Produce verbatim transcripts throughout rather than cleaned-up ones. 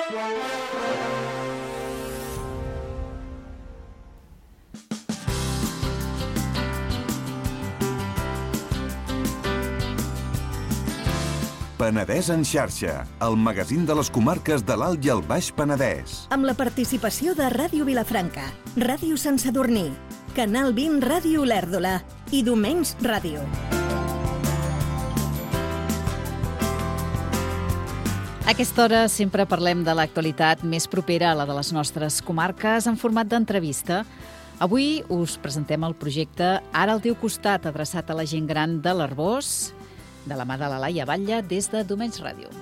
Penedès en xarxa, el magazín de les comarques de l'Alt i el Baix Penedès. Amb la participació de Ràdio Vilafranca, Ràdio Sant Sadurní, Canal vint Ràdio Olèrdola i Domenys Ràdio. A aquesta hora sempre parlem de l'actualitat més propera a la de les nostres comarques en format d'entrevista. Avui us presentem el projecte Ara al teu costat, adreçat a la gent gran de l'Arboç, de la mà de la Laia Batlle, des de Domenys Ràdio.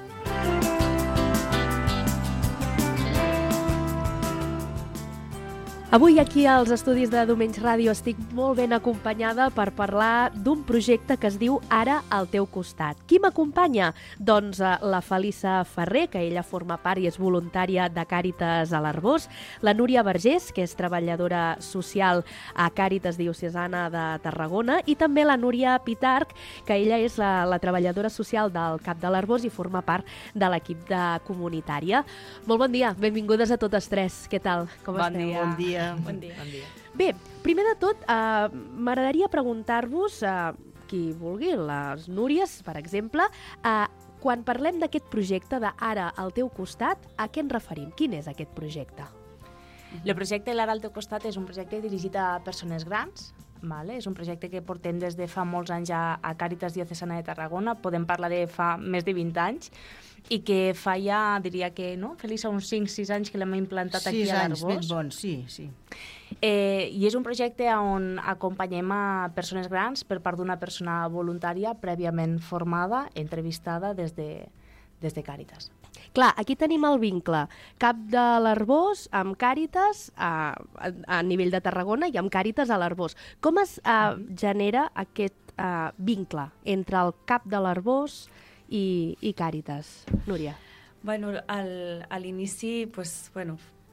Avui aquí als estudis de Domenys Ràdio estic molt ben acompanyada per parlar d'un projecte que es diu Ara al teu costat. Qui m'acompanya? Doncs la Felisa Ferrer, que ella forma part i és voluntària de Càritas a l'Arboç, la Núria Vergés, que és treballadora social a Càritas Diocesana de Tarragona, i també la Núria Pitarch, que ella és la, la treballadora social del CAP de l'Arboç i forma part de l'equip de comunitària. Molt bon dia, benvingudes a totes tres. Què tal? Com bon esteu? Dia. Bon dia. Bon dia. Bon dia. Bé, primer de tot, eh, m'agradaria preguntar-vos, eh, qui vulgui, les Núries, per exemple, eh, quan parlem d'aquest projecte de Ara al teu costat, a què ens referim? Quin és aquest projecte? El projecte L'Ara al teu costat és un projecte dirigit a persones grans. Vale? És un projecte que portem des de fa molts anys a, a Càritas Diocesana de Tarragona. Podem parlar de fa més de vint anys i que fa ja, diria que, no, Felisa, uns cinc sis anys que l'hem implantat aquí a l'Arboç. sis anys ben bons, sí, sí. Eh, I és un projecte on acompanyem a persones grans per part d'una persona voluntària prèviament formada, entrevistada des de, des de Càritas. Clar, aquí tenim el vincle Cap de l'Arboç amb Càritas a, a, a nivell de Tarragona i amb Càritas a l'Arboç. Com es uh, genera aquest uh, vincle entre el Cap de l'Arboç i, i Càritas? Núria. Bueno, al, a l'inici, pues, bueno,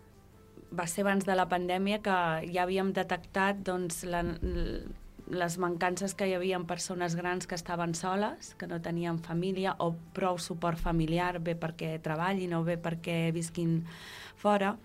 va ser abans de la pandèmia que ja havíem detectat doncs, la, les mancances que hi havia en persones grans que estaven soles, que no tenien família o prou suport familiar, bé perquè treballin o bé perquè visquin fora.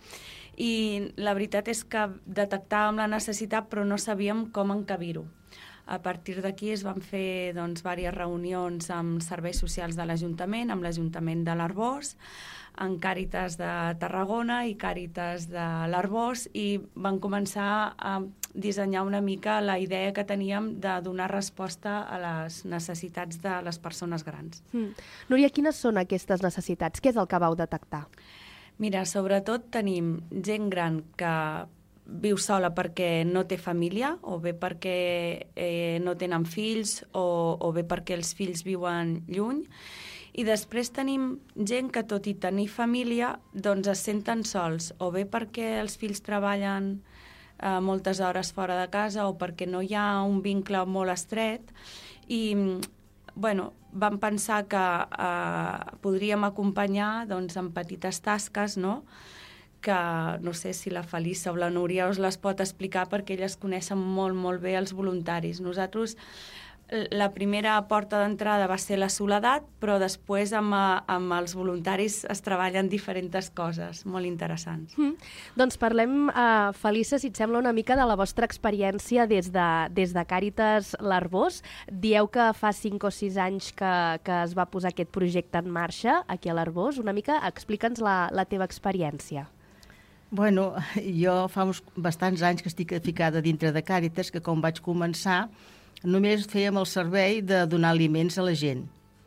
I la veritat és que detectàvem la necessitat però no sabíem com encabir-ho. A partir d'aquí es van fer doncs, diverses reunions amb serveis socials de l'Ajuntament, amb l'Ajuntament de l'Arboç, amb Càritas de Tarragona i Càritas de l'Arboç, i van començar a dissenyar una mica la idea que teníem de donar resposta a les necessitats de les persones grans. Mm. Núria, quines són aquestes necessitats? Què és el que vau detectar? Mira, sobretot tenim gent gran que viu sola perquè no té família, o bé perquè eh, no tenen fills, o, o bé perquè els fills viuen lluny. I després tenim gent que, tot i tenir família, doncs es senten sols, o bé perquè els fills treballen eh, moltes hores fora de casa, o perquè no hi ha un vincle molt estret. I bueno, vam pensar que eh, podríem acompanyar doncs, en petites tasques, no?, que no sé si la Felisa o la Núria us les pot explicar perquè elles coneixen molt, molt bé els voluntaris. Nosaltres, la primera porta d'entrada va ser la soledat, però després amb, amb els voluntaris es treballen diferents coses molt interessants. Mm. Doncs parlem, uh, Felisa, si et sembla, una mica de la vostra experiència des de, des de Càritas l'Arboç. Dieu que fa cinc o sis anys que, que es va posar aquest projecte en marxa aquí a l'Arboç. Una mica, explica'ns la, la teva experiència. Bueno, jo fa uns bastants anys que estic ficada dintre de Càritas, que quan vaig començar només fèiem el servei de donar aliments a la gent.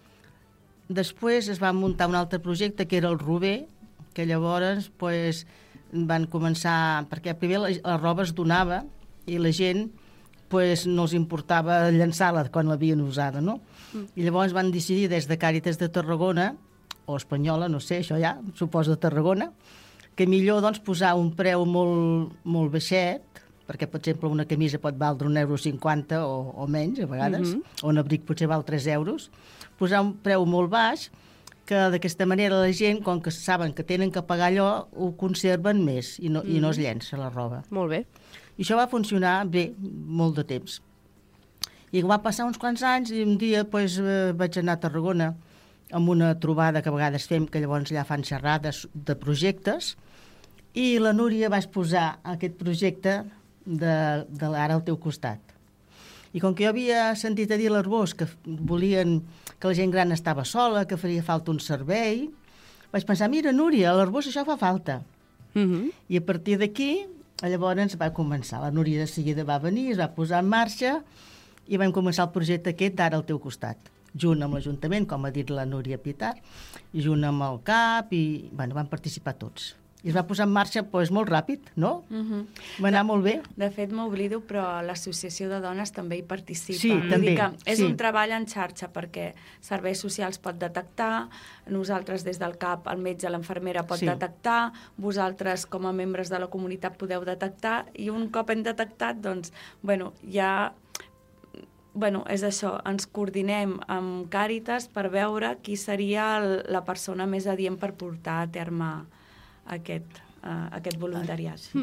Després es va muntar un altre projecte que era el Rober, que llavors pues, van començar, perquè primer la, la roba es donava i la gent pues, no els importava llançar-la quan l'havien usada, no? Mm. I llavors van decidir des de Càritas de Tarragona, o espanyola, no sé, això ja, suposo de Tarragona, que millor doncs, posar un preu molt, molt baixet, perquè, per exemple, una camisa pot valdre un euro cinquanta o, o menys, a vegades, mm-hmm. o un abric potser val tres euros, posar un preu molt baix, que d'aquesta manera la gent, com que saben que tenen que pagar allò, ho conserven més i no, mm-hmm. i no es llença la roba. Molt bé. I això va funcionar bé, molt de temps. I va passar uns quants anys i un dia pues, vaig anar a Tarragona amb una trobada que a vegades fem, que llavors allà fan xerrades de projectes, i la Núria va exposar aquest projecte de, de l'Ara al teu costat. I com que jo havia sentit a dir a l'Arbós que volien que la gent gran estava sola, que faria falta un servei, vaig pensar, mira, Núria, a l'Arbós això fa falta. Mm-hmm. I a partir d'aquí, llavors va començar. La Núria de seguida va venir, es va posar en marxa i vam començar el projecte aquest d'Ara al teu costat, junt amb l'Ajuntament, com ha dit la Núria Pitar, i junt amb el C A P, i bueno, van participar tots. I es va posar en marxa doncs, molt ràpid, no? Mm-hmm. Va anar molt bé. De fet, m'oblido, però l'Associació de Dones també hi participa. Sí, Vull també, dir que és sí. un treball en xarxa, perquè serveis socials pot detectar, nosaltres des del C A P, el metge, l'enfermera pot Sí. detectar, vosaltres com a membres de la comunitat podeu detectar, i un cop hem detectat, doncs, bueno, ja... Bueno, és això, ens coordinem amb Càritas per veure qui seria el, la persona més adient per portar a terme aquest, uh, aquest voluntariat. Sí.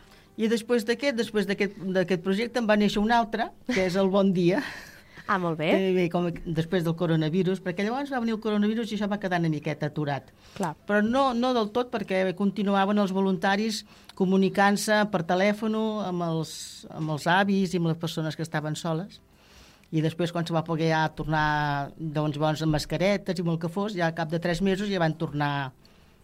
I després d'aquest, després d'aquest d'aquest projecte en va néixer un altre, que és el Bon Dia, Ah, molt bé. que ve com després del coronavirus, perquè llavors va venir el coronavirus i això va quedar una miqueta aturat. Clar. Però no, no del tot, perquè continuaven els voluntaris comunicant-se per telèfon amb els, amb els avis i amb les persones que estaven soles. I després, quan se va poder ja tornar doncs, bons, amb mascaretes i amb el que fos, ja al cap de tres mesos ja van tornar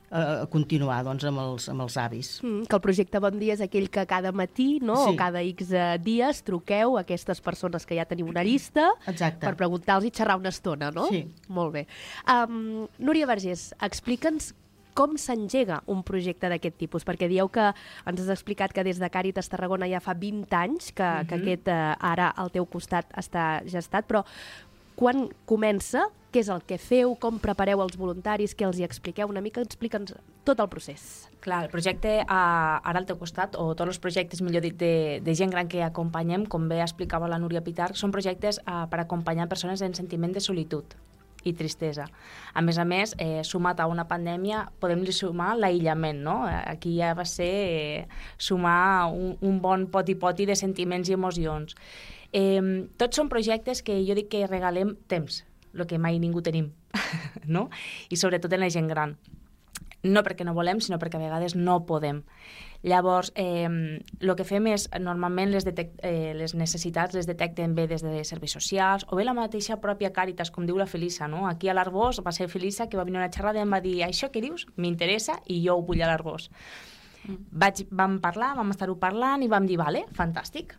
a continuar doncs, amb, els, amb els avis. Mm, que el projecte Bon Dia és aquell que cada matí, no? Sí. O cada X dies truqueu a aquestes persones que ja teniu una llista Exacte. per preguntar-los i xerrar una estona, no? Sí. Molt bé. Um, Núria Vergés, explica'ns com s'engega un projecte d'aquest tipus, perquè dieu que ens has explicat que des de Càritas Tarragona ja fa vint anys que, uh-huh. que aquest uh, Ara al teu costat està gestat, però quan comença, què és el que feu, com prepareu els voluntaris, què els hi expliqueu, una mica explica'ns tot el procés. Clar, el projecte uh, Ara al teu costat, o tots els projectes, millor dit, de, de gent gran que acompanyem, com bé explicava la Núria Pitar, són projectes uh, per acompanyar persones en sentiment de solitud i tristesa. A més a més, eh, sumat a una pandèmia, podem-li sumar l'aïllament, no? Aquí ja va ser eh, sumar un, un bon poti-poti de sentiments i emocions. Eh, tots són projectes que jo dic que regalem temps, el que mai ningú tenim, no? I sobretot en la gent gran. No perquè no volem, sinó perquè a vegades no podem. Llavors, eh, el que fem és, normalment, les, detect, eh, les necessitats les detecten bé des de serveis socials, o bé la mateixa pròpia Càritas, com diu la Felisa, no? Aquí a l'Arbós va ser Felisa que va venir una xerrada i em va dir, això que dius m'interessa i jo ho vull a l'Arbós. Mm. Vaig, vam parlar, vam estar-ho parlant i vam dir, vale, fantàstic,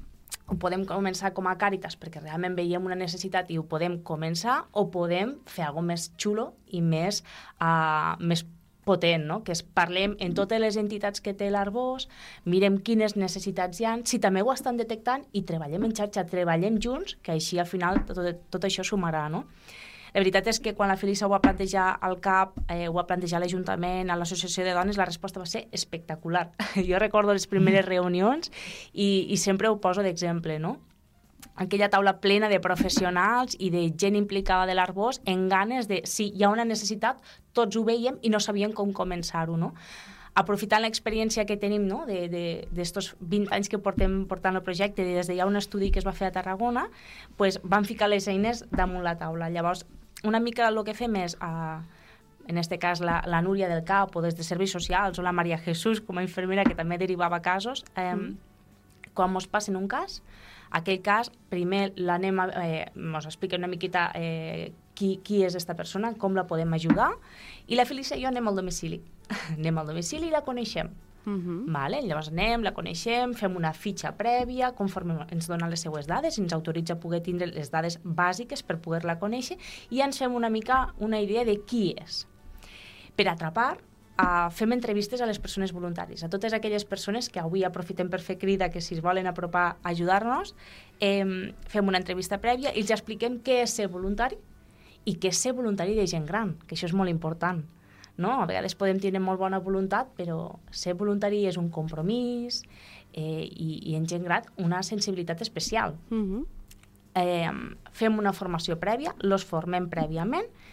ho podem començar com a Càritas perquè realment veiem una necessitat i ho podem començar, o podem fer alguna més xulo i més, uh, més potent, no? Que és parlem en totes les entitats que té l'Arbós, mirem quines necessitats hi ha, si també ho estan detectant, i treballem en xarxa, treballem junts, que així al final tot, tot això sumarà, no? La veritat és que quan la Felisa ho va plantejar al C A P, eh, ho va plantejar a l'Ajuntament, a l'Associació de Dones, la resposta va ser espectacular. Jo recordo les primeres reunions i, i sempre ho poso d'exemple, no? Aquella taula plena de professionals i de gent implicada de l'Arbós en ganes de, si hi ha una necessitat, tots ho veiem i no sabíem com començar-ho, no? Aprofitant l'experiència que tenim, no?, d'estos vint anys que portem portant el projecte, des de ja un estudi que es va fer a Tarragona, pues, vam ficar les eines damunt la taula. Llavors, una mica el que fem és, uh, en aquest cas la, la Núria del C A P, o des de Serveis Socials, o la Maria Jesús com a infermera, que també derivava casos, eh, mm. quan mos passen un cas, aquell cas, primer l'anem a, eh, mos explica una miqueta eh, qui, qui és aquesta persona, com la podem ajudar, i la Felisa i jo anem al domicili. anem al domicili i la coneixem. Uh-huh. Vale? Llavors anem, la coneixem, fem una fitxa prèvia, conforme ens donen les seues dades, ens autoritza a poder tindre les dades bàsiques per poder-la conèixer, i ens fem una mica una idea de qui és. Per atrapar, Uh, fem entrevistes a les persones voluntaris, a totes aquelles persones que avui aprofitem per fer crida, que si es volen apropar a ajudar-nos, eh, fem una entrevista prèvia i els expliquem què és ser voluntari i què és ser voluntari de gent gran, que això és molt important. No? A vegades podem tenir molt bona voluntat, però ser voluntari és un compromís eh, i, i en gent gran una sensibilitat especial. Uh-huh. Eh, fem una formació prèvia, los formem prèviament,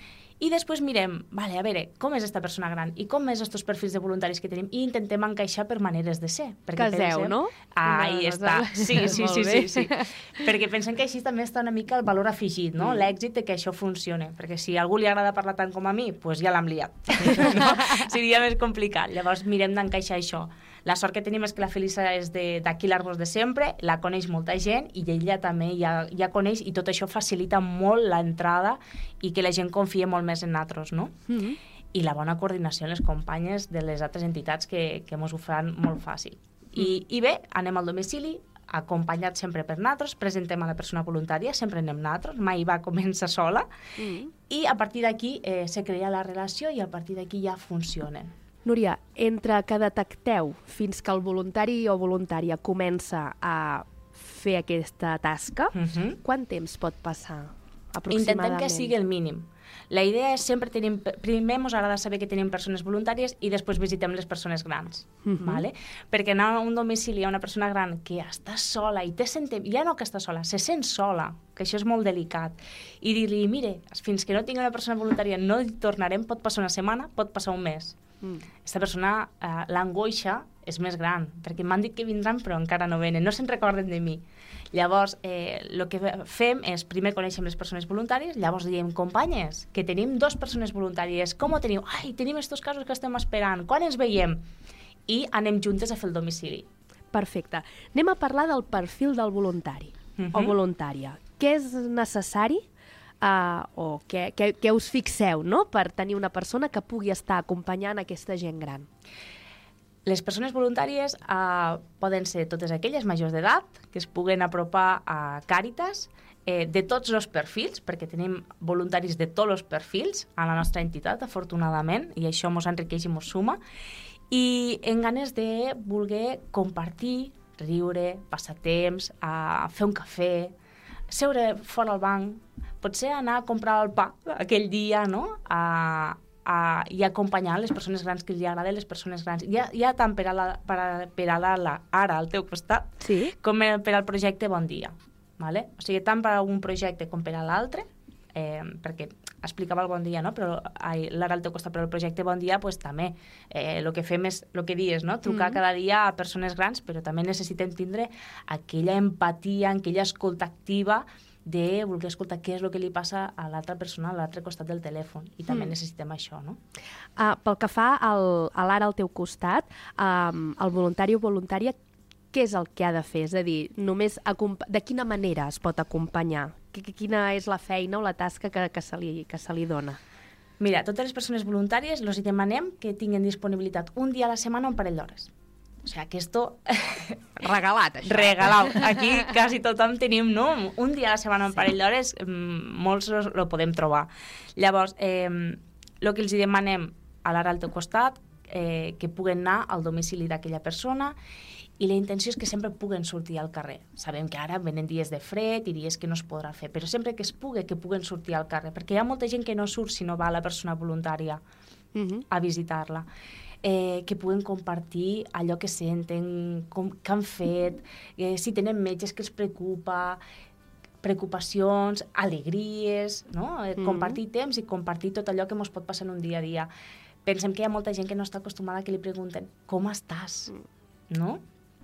I després mirem, vale, a veure, com és esta persona gran i com és estos perfils de voluntaris que tenim i intentem encaixar per maneres de ser. Caseu, pensem... no? Ah, ahí no, està. No, sí, sí, sí, sí, sí. Perquè pensem que així també està una mica el valor afegit, no? Mm. L'èxit de que això funcione. Perquè si a algú li agrada parlar tant com a mi, doncs pues ja l'hem liat. No? Seria més complicat. Llavors mirem d'encaixar això. La sort que tenim és que la Felisa és d'aquí l'Arbós de sempre, la coneix molta gent i ella també ja, ja coneix i tot això facilita molt l'entrada i que la gent confia molt més en nosaltres, no? Mm-hmm. I la bona coordinació amb les companyes de les altres entitats que, que ens ho fan molt fàcil. I, mm. I bé, anem al domicili, acompanyat sempre per nosaltres, presentem a la persona voluntària, sempre anem nosaltres, mai va començar sola, mm. i a partir d'aquí eh, se crea la relació i a partir d'aquí ja funcionen. Núria, entre que detecteu fins que el voluntari o voluntària comença a fer aquesta tasca, uh-huh. quant temps pot passar aproximadament? Intentem que sigui el mínim. La idea és sempre tenim... Primer ens agrada saber que tenim persones voluntàries i després visitem les persones grans. Uh-huh. Vale? Perquè anar a un domicili a una persona gran que està sola i té sentem... ja no que està sola, se sent sola, que això és molt delicat, i dir-li, mire, fins que no tingui una persona voluntària no hi tornarem, pot passar una setmana, pot passar un mes. Aquesta persona, eh, l'angoixa és més gran, perquè m'han dit que vindran però encara no venen, no se'n recorden de mi. Llavors, el eh, que fem és, primer coneixem les persones voluntàries, llavors diem, companyes, que tenim dues persones voluntàries, com ho teniu? Ai, tenim estos casos que estem esperant, quan ens veiem? I anem juntes a fer el domicili. Perfecte. Anem a parlar del perfil del voluntari uh-huh. o voluntària. Què és necessari Uh, o què, què, què us fixeu, no?, per tenir una persona que pugui estar acompanyant aquesta gent gran? Les persones voluntàries uh, poden ser totes aquelles majors d'edat que es puguen apropar a Càritas, eh, de tots els perfils, perquè tenim voluntaris de tots els perfils a la nostra entitat, afortunadament, i això ens enriqueix i ens suma, i en ganes de voler compartir, riure, passar temps, uh, fer un cafè, seure fora al banc, potser anar a comprar el pa aquell dia, no?, a, a, i acompanyar les persones grans que els agraden les persones grans. Ja, ja tant per a, la, per a, per a la, la, ara al teu costat, sí. com per al projecte Bon Dia. Vale? O sigui, tant per a un projecte com per a l'altre, eh, perquè explicava el Bon Dia, no? Però l'ara al teu costat, però el projecte Bon Dia, pues, també el eh, que fem és el que dius, no? Trucar mm. cada dia a persones grans, però també necessitem tindre aquella empatia, aquella escolta activa de voler escoltar què és el que li passa a l'altra persona a l'altre costat del telèfon. I també mm. necessitem això, no? Uh, pel que fa al, a l'ara al teu costat, um, el voluntari o voluntària, què és el que ha de fer? És a dir, només de quina manera es pot acompanyar? Quina és la feina o la tasca que, que, se, li, que se li dona? Mira, totes les persones voluntàries els demanem que tinguin disponibilitat un dia a la setmana un parell d'hores. O sigui, que esto... Regalat, això. Regalat. Aquí quasi tothom tenim, no? Un dia a la setmana un parell d'hores, molts lo podem trobar. Llavors, eh, el que els demanem a l'ara al teu costat, eh, que puguen anar al domicili d'aquella persona, i la intenció és que sempre puguen sortir al carrer. Sabem que ara venen dies de fred i dies que no es podrà fer, però sempre que es pugui, que puguen sortir al carrer, perquè hi ha molta gent que no surt si no va la persona voluntària uh-huh. a visitar-la. Eh, que puguen compartir allò que senten, com, que han fet, eh, si tenen metges que els preocupa, preocupacions, alegries, no? Eh, mm-hmm. Compartir temps i compartir tot allò que ens pot passar en un dia a dia. Pensem que hi ha molta gent que no està acostumada a que li pregunten com estàs, no?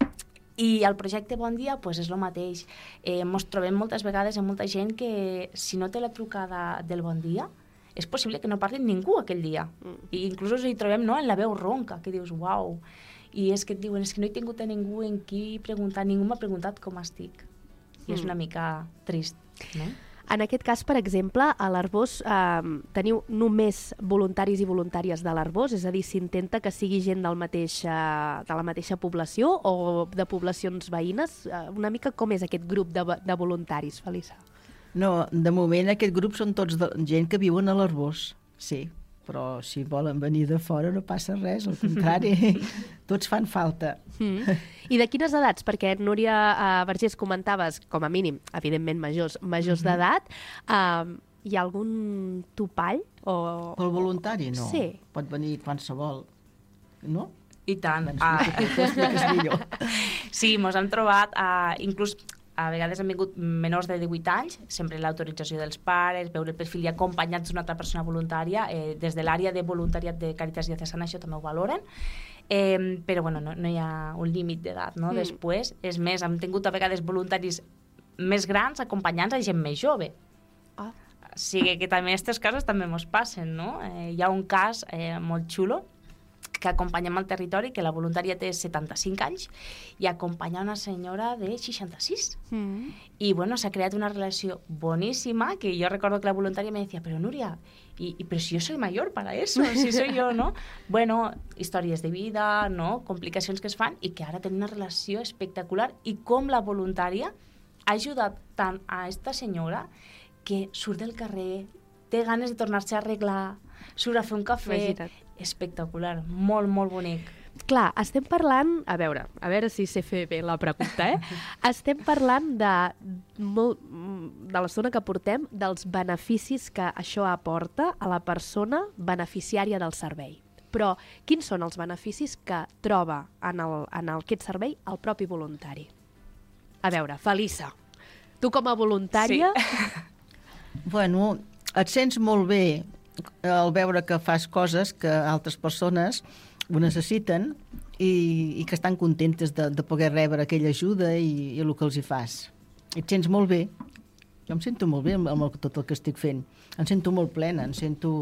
I el projecte Bon Dia pues, és el mateix. Eh, ens trobem moltes vegades amb molta gent que si no té la trucada del Bon Dia, és possible que no parli ningú aquell dia. Mm. I inclús hi trobem, no?, en la veu ronca, que dius, uau. I és que et diuen, és que no he tingut a ningú en qui preguntar, ningú m'ha preguntat com estic. I mm. és una mica trist, no? En aquest cas, per exemple, a l'Arbós eh, teniu només voluntaris i voluntàries de l'Arbós? És a dir, s'intenta que sigui gent del mateix, eh, de la mateixa població o de poblacions veïnes? Eh, una mica com és aquest grup de, de voluntaris, Felisa? No, de moment aquest grup són tots de, gent que viuen a l'Arbós, sí. Però si volen venir de fora no passa res, al contrari, tots fan falta. Mm. I de quines edats? Perquè Núria uh, Vergés comentaves, com a mínim, evidentment majors, majors mm-hmm. d'edat, uh, hi ha algun topall? O... Pel voluntari, no. Sí. Pot venir qualsevol, no? I tant. Ah. Sí, mos hem trobat, uh, inclús a vegades han vingut menors de divuit anys, sempre l'autorització dels pares, veure el perfil i acompanyats d'una altra persona voluntària, eh, des de l'àrea de voluntariat de Càritas Diocesana això també ho valoren, eh, però bueno, no, no hi ha un límit d'edat, no? Mm. Després, és més, hem tingut a vegades voluntaris més grans acompanyants a gent més jove. Ah. O sigui que també aquestes coses també ens passen, no? Eh, hi ha un cas eh, molt xulo que acompanyem al territori, que la voluntària té setanta-cinc anys i acompanya una senyora de seixanta-sis. Mm. I bueno, s'ha creat una relació boníssima, que jo recordo que la voluntària me decía, pero Núria, y, y, pero si yo soy mayor para eso, si soy yo, ¿no? Bueno, històries de vida, no? Complicacions que es fan i que ara tenen una relació espectacular i com la voluntària ha ajudat tant a esta senyora que surt del carrer, té ganes de tornar-se a arreglar, surt a fer un cafè. Imagina't. Espectacular, molt, molt bonic. Clar, estem parlant... A veure, a veure si sé fer bé la pregunta, eh? Estem parlant de, molt, de l'estona que portem, dels beneficis que això aporta a la persona beneficiària del servei. Però quins són els beneficis que troba en, el, en el, aquest servei el propi voluntari? A veure, Felisa, tu com a voluntària... Sí. Bueno, et sents molt bé al veure que fas coses que altres persones ho necessiten i, i que estan contentes de, de poder rebre aquella ajuda i, i el que els hi fas. Et sents molt bé. Jo em sento molt bé amb, amb tot el que estic fent. Em sento molt plena, em sento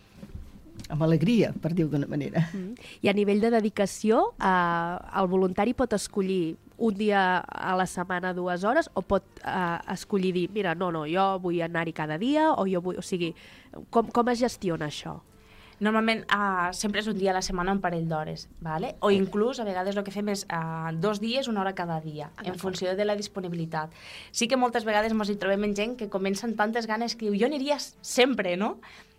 amb alegria, per dir-ho d'una manera. Mm. I a nivell de dedicació, eh, el voluntari pot escollir un dia a la setmana, dues hores, o pot eh, escollir dir, mira, no, no, jo vull anar-hi cada dia, o jo vull... O sigui, com, com es gestiona això? Normalment uh, sempre és un dia a la setmana, un parell d'hores, ¿vale? O inclús a vegades el que fem és uh, dos dies, una hora cada dia, en funció de la disponibilitat. Sí que moltes vegades ens hi trobem en gent que comencen tantes ganes que diu, jo aniria sempre, no?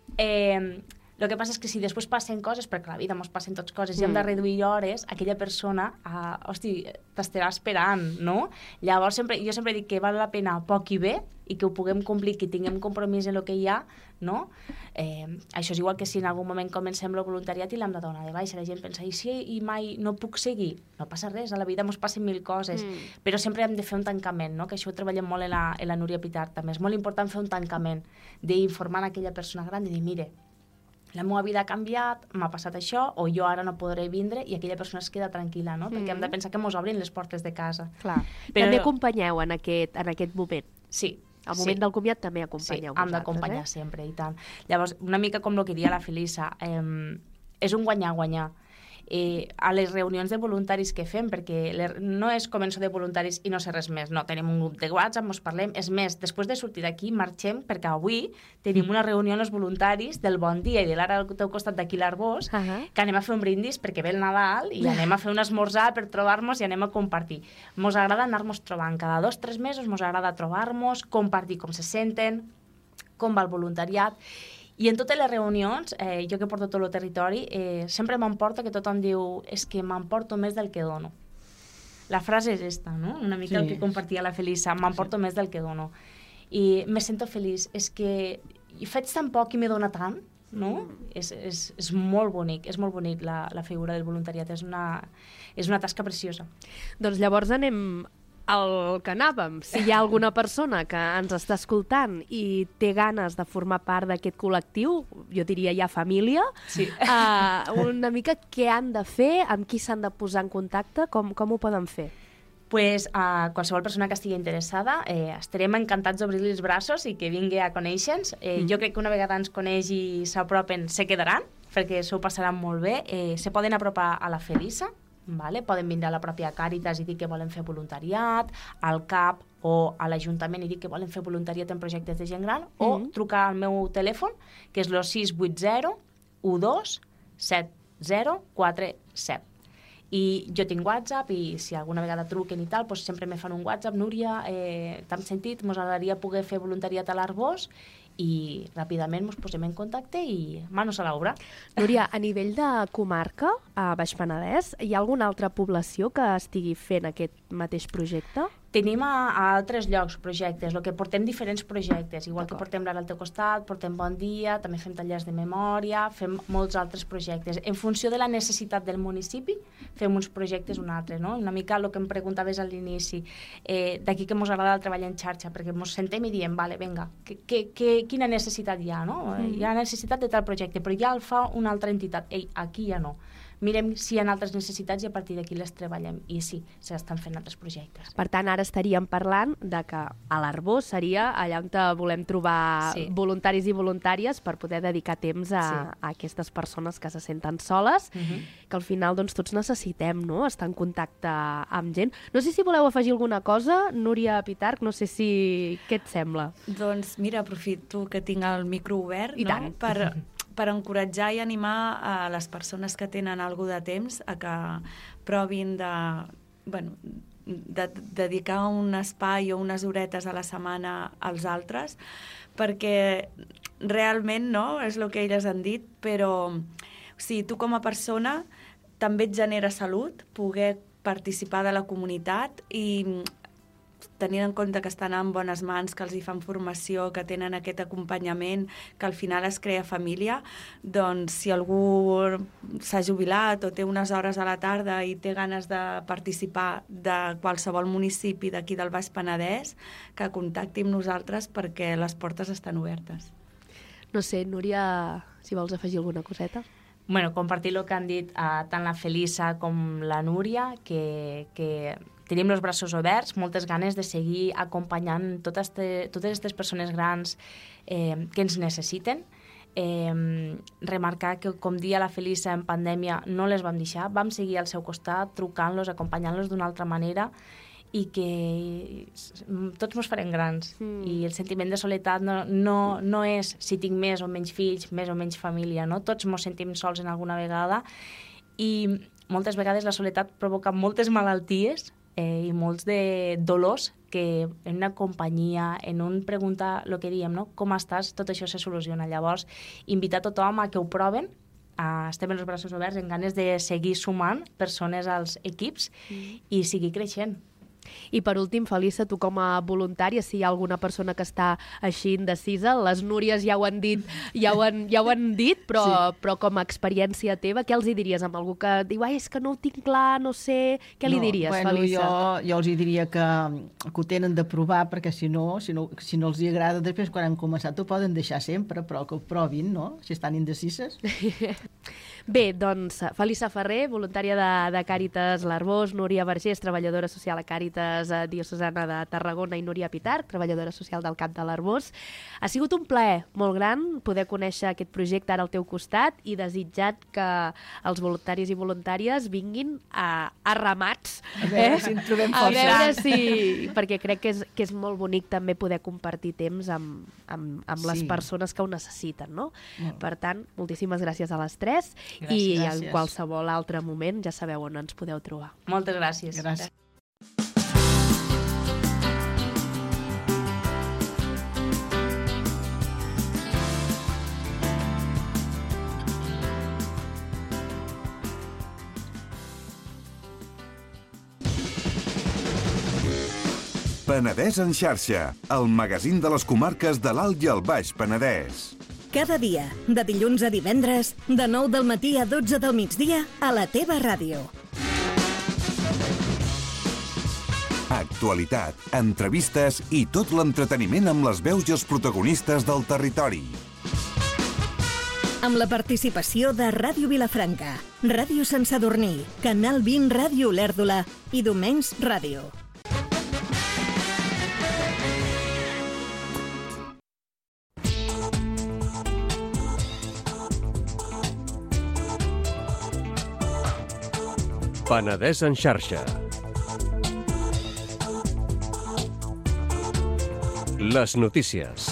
Eh... El que passa és que si després passen coses, perquè a la vida ens passen tots coses, i hem de reduir hores, aquella persona, uh, hosti, t'estarà esperant, no? Llavors, sempre, jo sempre dic que val la pena poc i bé, i que ho puguem complir, que tinguem compromís en el que hi ha, no? Eh, això és igual que si en algun moment comencem el voluntariat i l'hem de donar de baixa. La gent pensa, i si i mai no puc seguir? No passa res, a la vida ens passen mil coses, mm. però sempre hem de fer un tancament, no? Que això ho treballem molt en la, en la Núria Pitart, també. És molt important fer un tancament, d'informar a aquella persona gran, de dir, mire, la meva vida ha canviat, m'ha passat això, o jo ara no podré vindre, i aquella persona es queda tranquil·la, no? Perquè mm. hem de pensar que ens obrin les portes de casa. Clar. Però... També acompanyeu en aquest, en aquest moment. Sí. Al moment sí. del comiat també acompanyeu sí, hem d'acompanyar eh? sempre, i tant. Llavors, una mica com el que dia la Felisa, eh, és un guanyar-guanyar. Eh, a les reunions de voluntaris que fem, perquè les, no és començo de voluntaris i no sé res més, no, tenim un grup de WhatsApp, ens parlem, és més, després de sortir d'aquí marxem, perquè avui tenim una reunió amb els voluntaris del Bon Dia i de l'Ara al teu costat d'aquí l'Arbós, uh -huh. que anem a fer un brindis perquè ve el Nadal i anem a fer un esmorzar per trobar-nos i anem a compartir. Mos agrada anar-nos trobant, cada dos o tres mesos mos agrada trobar-nos, compartir com se senten, com va el voluntariat. I en totes les reunions, eh, jo que porto tot el territori, eh, sempre m'emporta que tothom diu és que m'emporto més del que dono. La frase és esta, no? Una mica sí. El que compartia la Felisa, m'emporto sí. més del que dono. I me sento feliç. És que faig tan poc i me dona tant, no? Mm. És, és, és molt bonic, és molt bonic la, la figura del voluntariat. És una, és una tasca preciosa. Doncs llavors anem... el que anàvem. Si hi ha alguna persona que ens està escoltant i té ganes de formar part d'aquest col·lectiu, jo diria ja família, sí. uh, una mica què han de fer, amb qui s'han de posar en contacte, com, com ho poden fer? Pues a qualsevol persona que estigui interessada eh, estarem encantats d'obrir-li els braços i que vingui a conèixer-nos. Eh, mm. Jo crec que una vegada ens coneix i s'apropen, se quedaran, perquè s'ho passaran molt bé. Eh, se poden apropar a la Felisa, vale? Poden vindre a la pròpia Càritas i dir que volen fer voluntariat, al C A P o a l'Ajuntament i dir que volen fer voluntariat en projectes de gent gran, mm. o trucar al meu telèfon, que és el sis vuit zero un dos set zero quatre set. I jo tinc WhatsApp i si alguna vegada truquen i tal, doncs sempre me fan un WhatsApp, Núria, eh, t'hem sentit, mos agradaria poder fer voluntariat a l'Arbós, i ràpidament ens posem en contacte i manos a l'obra. Núria, a nivell de comarca, a Baix Penedès, hi ha alguna altra població que estigui fent aquest mateix projecte? Tenim a, a altres llocs projectes, el que portem diferents projectes, igual que portem l'Ara al teu costat, portem Bon Dia, també fem tallers de memòria, fem molts altres projectes. En funció de la necessitat del municipi, fem uns projectes un altre, no? Una mica el que em preguntaves a l'inici, eh, d'aquí que ens agrada el treball en xarxa, perquè ens sentem i diem, vale, vinga, que, que, que, quina necessitat hi ha, no? Mm. Hi ha necessitat de tal projecte, però ja el fa una altra entitat. Ei, aquí ja no. Mirem si hi ha altres necessitats i a partir d'aquí les treballem. I sí, s'estan fent altres projectes. Per tant, ara estaríem parlant de que a l'Arbós seria allà on volem trobar sí. voluntaris i voluntàries per poder dedicar temps a, sí. a aquestes persones que se senten soles, uh-huh. que al final doncs, tots necessitem, no?, estar en contacte amb gent. No sé si voleu afegir alguna cosa, Núria Pitarch, no sé si... Què et sembla? Doncs mira, aprofito que tinc el micro obert, I no?, tant. per... per encoratjar i animar a les persones que tenen algú de temps a que provin de, bueno, de dedicar un espai o unes horetes a la setmana als altres, perquè realment, no?, és el que elles han dit, però o sigui, tu com a persona també et genera salut poder participar de la comunitat i tenint en compte que estan en bones mans, que els hi fan formació, que tenen aquest acompanyament, que al final es crea família, doncs si algú s'ha jubilat o té unes hores a la tarda i té ganes de participar de qualsevol municipi d'aquí del Baix Penedès, que contacti amb nosaltres perquè les portes estan obertes. No sé, Núria, si vols afegir alguna coseta? Bueno, compartir el que han dit uh, tant la Felisa com la Núria, que, que tenim els braços oberts, moltes ganes de seguir acompanyant totes aquestes persones grans eh, que ens necessiten. Eh, remarcar que, com dia la Felisa, en pandèmia no les vam deixar, vam seguir al seu costat, trucant-los, acompanyant-los d'una altra manera, i que tots ens farem grans. Mm. I el sentiment de soledat no, no, no és si tinc més o menys fills, més o menys família, no? Tots ens sentim sols en alguna vegada i moltes vegades la soledat provoca moltes malalties eh, i molts de dolors que en una companyia, en un preguntar el que diem, no? Com estàs, tot això se soluciona. Llavors, invitar tothom a que ho proven. Uh, estem en els braços oberts, en ganes de seguir sumant persones als equips mm. i seguir creixent. I per últim, Felisa, tu com a voluntària, si hi ha alguna persona que està així indecisa, les Núries ja ho han dit, ja ho han, ja ho han dit però, sí. però com a experiència teva, què els hi diries amb algú que diu, ai, és que no ho tinc clar, no sé... Què li no, diries, bueno, Felisa? Jo, jo els hi diria que, que ho tenen de provar, perquè si no, si no, si no els hi agrada, després quan han començat ho poden deixar sempre, però que ho provin, no?, si estan indecises. Bé, doncs, Felisa Ferrer, voluntària de, de Càritas l'Arbós, Núria Vergés, treballadora social a Càritas Diocesana de Tarragona i Núria Pitarch, treballadora social del Camp de l'Arbós. Ha sigut un plaer molt gran poder conèixer aquest projecte ara al teu costat i desitjat que els voluntaris i voluntàries vinguin a, a ramats. A veure eh? si en trobem força. A veure si... Perquè crec que és, que és molt bonic també poder compartir temps amb, amb, amb les sí. persones que ho necessiten, no? Molt. Per tant, moltíssimes gràcies a les tres. Gràcies, i gràcies. en qualsevol altre moment ja sabeu on ens podeu trobar. Moltes gràcies. Gràcies. Penedès en xarxa, el magazín de les comarques de l'Alt i el Baix Penedès. Cada dia, de dilluns a divendres, de nou del matí a dotze del migdia, a la teva ràdio. Actualitat, entrevistes i tot l'entreteniment amb les veus i els protagonistes del territori. Amb la participació de Ràdio Vilafranca, Ràdio Sant Sadurní, Canal vint Ràdio Olèrdola i Domenys Ràdio. Penedès en xarxa. Les notícies.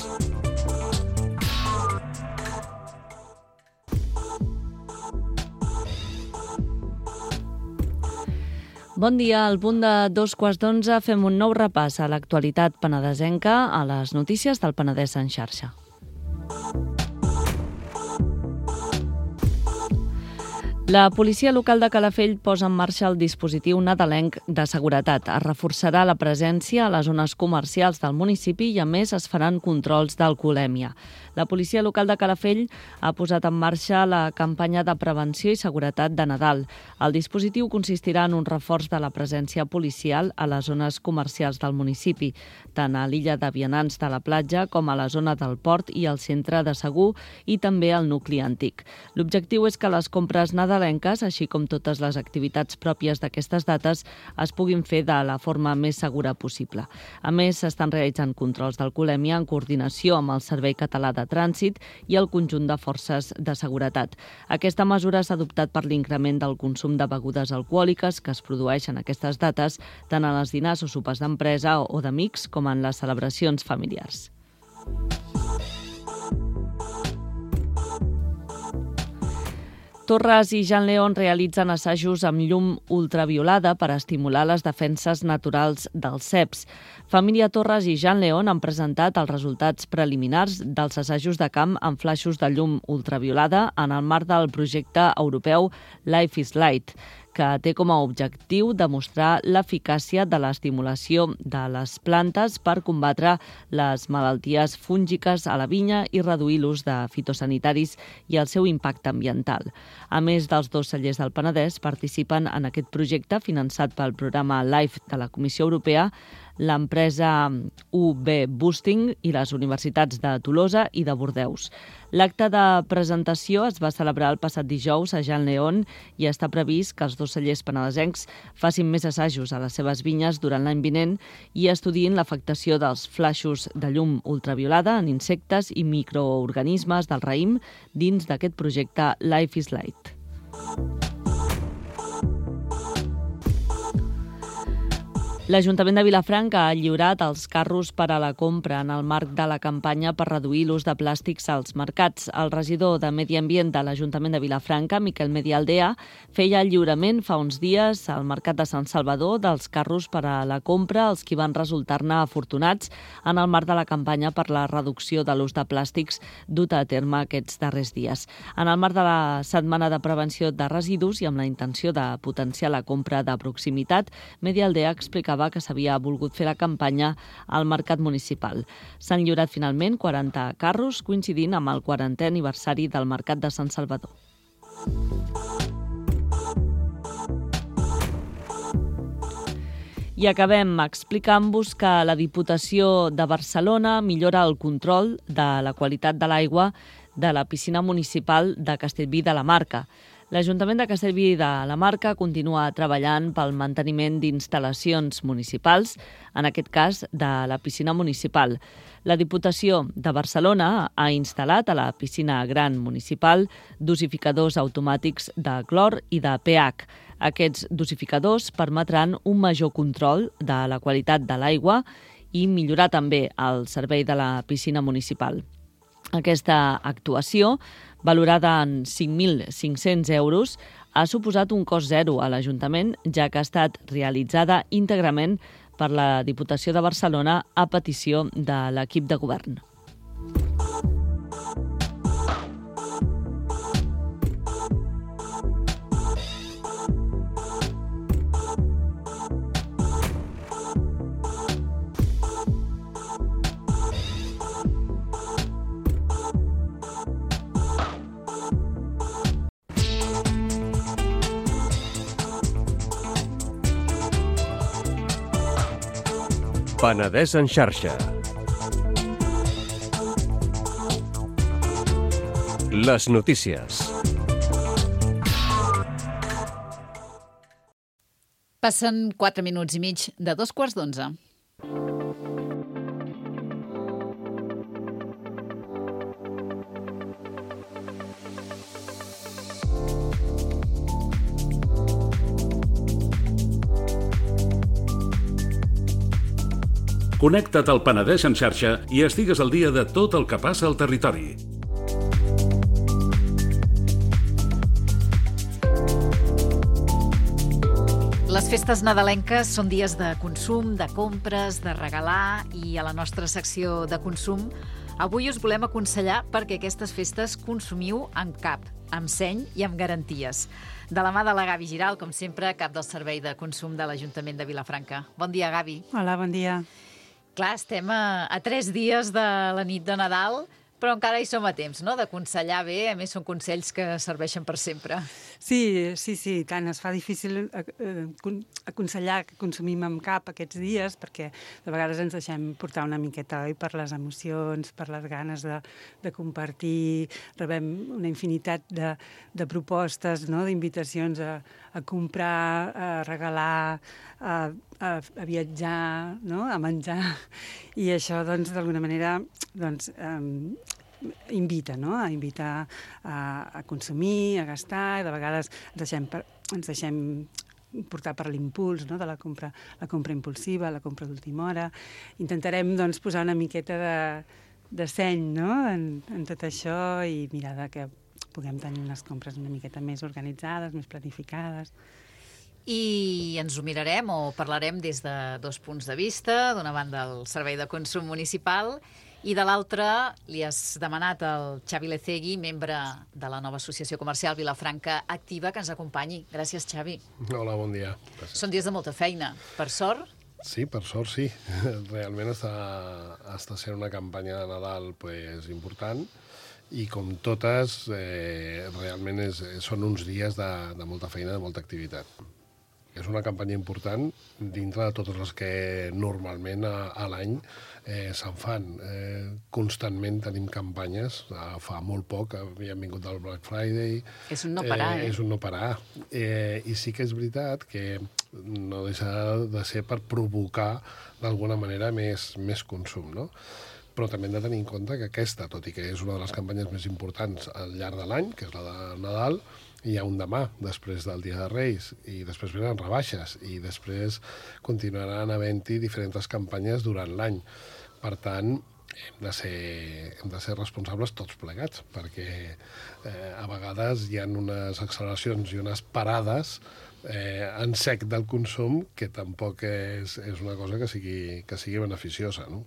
Bon dia, al punt de dos quarts d'onze fem un nou repàs a l'actualitat penedesenca a les notícies del Penedès en xarxa. La policia local de Calafell posa en marxa el dispositiu nadalenc de seguretat. Es reforçarà la presència a les zones comercials del municipi i, a més, es faran controls d'alcoholèmia. La policia local de Calafell ha posat en marxa la campanya de prevenció i seguretat de Nadal. El dispositiu consistirà en un reforç de la presència policial a les zones comercials del municipi, tant a l'illa de Vianants de la platja com a la zona del port i al centre de Segur i també al nucli antic. L'objectiu és que les compres nadalenques, així com totes les activitats pròpies d'aquestes dates, es puguin fer de la forma més segura possible. A més, s'estan realitzant controls d'alcoholèmia en coordinació amb el Servei Català de Trànsit i el conjunt de forces de seguretat. Aquesta mesura s'ha adoptat per l'increment del consum de begudes alcohòliques que es produeixen aquestes dates, tant en els dinars o sopars d'empresa o d'amics com en les celebracions familiars. Torres i Jean León realitzen assajos amb llum ultraviolada per estimular les defenses naturals dels ceps. Família Torres i Jean León han presentat els resultats preliminars dels assajos de camp amb flaixos de llum ultraviolada en el marc del projecte europeu Life is Light, que té com a objectiu demostrar l'eficàcia de l'estimulació de les plantes per combatre les malalties fúngiques a la vinya i reduir l'ús de fitosanitaris i el seu impacte ambiental. A més dels dos cellers del Penedès, participen en aquest projecte finançat pel programa LIFE de la Comissió Europea, l'empresa U B Boosting i les universitats de Tolosa i de Bordeus. L'acte de presentació es va celebrar el passat dijous a Jean León i està previst que els dos cellers penedesencs facin més assajos a les seves vinyes durant l'any vinent i estudiïn l'afectació dels flaixos de llum ultraviolada en insectes i microorganismes del raïm dins d'aquest projecte Life is Light. L'Ajuntament de Vilafranca ha lliurat els carros per a la compra en el marc de la campanya per reduir l'ús de plàstics als mercats. El regidor de Medi Ambient de l'Ajuntament de Vilafranca, Miquel Medialdea, feia el lliurament fa uns dies al Mercat de Sant Salvador dels carros per a la compra, els qui van resultar-ne afortunats en el marc de la campanya per la reducció de l'ús de plàstics duta a terme aquests darrers dies. En el marc de la Setmana de Prevenció de Residus i amb la intenció de potenciar la compra de proximitat, Medialdea explicava que s'havia volgut fer la campanya al mercat municipal. S'han lliurat finalment quaranta carros, coincidint amb el quarantè aniversari del Mercat de Sant Salvador. I acabem explicant-vos que la Diputació de Barcelona millora el control de la qualitat de l'aigua de la piscina municipal de Castellví de la Marca. L'Ajuntament de Castellví de la Marca continua treballant pel manteniment d'instal·lacions municipals, en aquest cas de la piscina municipal. La Diputació de Barcelona ha instal·lat a la piscina gran municipal dosificadors automàtics de clor i de pH. Aquests dosificadors permetran un major control de la qualitat de l'aigua i millorar també el servei de la piscina municipal. Aquesta actuació, valorada en cinc mil cinc-cents euros, ha suposat un cost zero a l'Ajuntament, ja que ha estat realitzada íntegrament per la Diputació de Barcelona a petició de l'equip de govern. Penedès en xarxa. Les notícies. Passen quatre minuts i mig de dos quarts d'onze. Connecta't al Penedès en xarxa i estigues al dia de tot el que passa al territori. Les festes nadalenques són dies de consum, de compres, de regalar, i a la nostra secció de consum avui us volem aconsellar perquè aquestes festes consumiu amb cap. amb seny i amb garanties. De la mà de la Gavi Giral, com sempre, cap del Servei de Consum de l'Ajuntament de Vilafranca. Bon dia, Gavi. Hola, bon dia. Clar, estem a, a tres dies de la nit de Nadal, però encara hi som a temps, no?, d'aconsellar bé. A més, són consells que serveixen per sempre. Sí, sí, sí, tant. Es fa difícil aconsellar que consumim amb cap aquests dies, perquè de vegades ens deixem portar una miqueta, oi?, per les emocions, per les ganes de, de compartir. Rebem una infinitat de, de propostes, no?, d'invitacions a, a comprar, a regalar, a, a, a viatjar, no?, a menjar. I això, doncs, d'alguna manera, doncs, eh, invita, no?, a invitar a, a consumir, a gastar, i de vegades ens deixem, per, ens deixem portar per l'impuls, no?, de la compra, la compra impulsiva, la compra d'última hora. Intentarem, doncs, posar una miqueta de, de seny, no?, en, en tot això, i mirar de que puguem tenir unes compres una miqueta més organitzades, més planificades. I ens ho mirarem o parlarem des de dos punts de vista. D'una banda, el Servei de Consum Municipal, i de l'altra li has demanat al Xavi Lecegui, membre de la nova associació comercial Vilafranca Activa, que ens acompanyi. Gràcies, Xavi. Hola, bon dia. Gràcies. Són dies de molta feina. Per sort? Sí, per sort sí. Realment està, està sent una campanya de Nadal pues, important, i com totes, eh, realment és, són uns dies de, de molta feina, de molta activitat. És una campanya important dintre de totes les que normalment a, a l'any eh, se'n fan. Eh, constantment tenim campanyes. Eh, fa molt poc havíem vingut del Black Friday. És un no parar, eh? eh? És un no parar. Eh, I sí que és veritat que no deixa de ser per provocar d'alguna manera més, més consum, no? Però també hem de tenir en compte que aquesta, tot i que és una de les campanyes més importants al llarg de l'any, que és la de Nadal, hi ha un demà, després del Dia de Reis, i després venen rebaixes, i després continuaran havent-hi diferents campanyes durant l'any. Per tant, hem de ser, hem de ser responsables tots plegats, perquè eh, a vegades hi ha unes acceleracions i unes parades eh, en sec del consum que tampoc és, és una cosa que sigui, que sigui beneficiosa, no?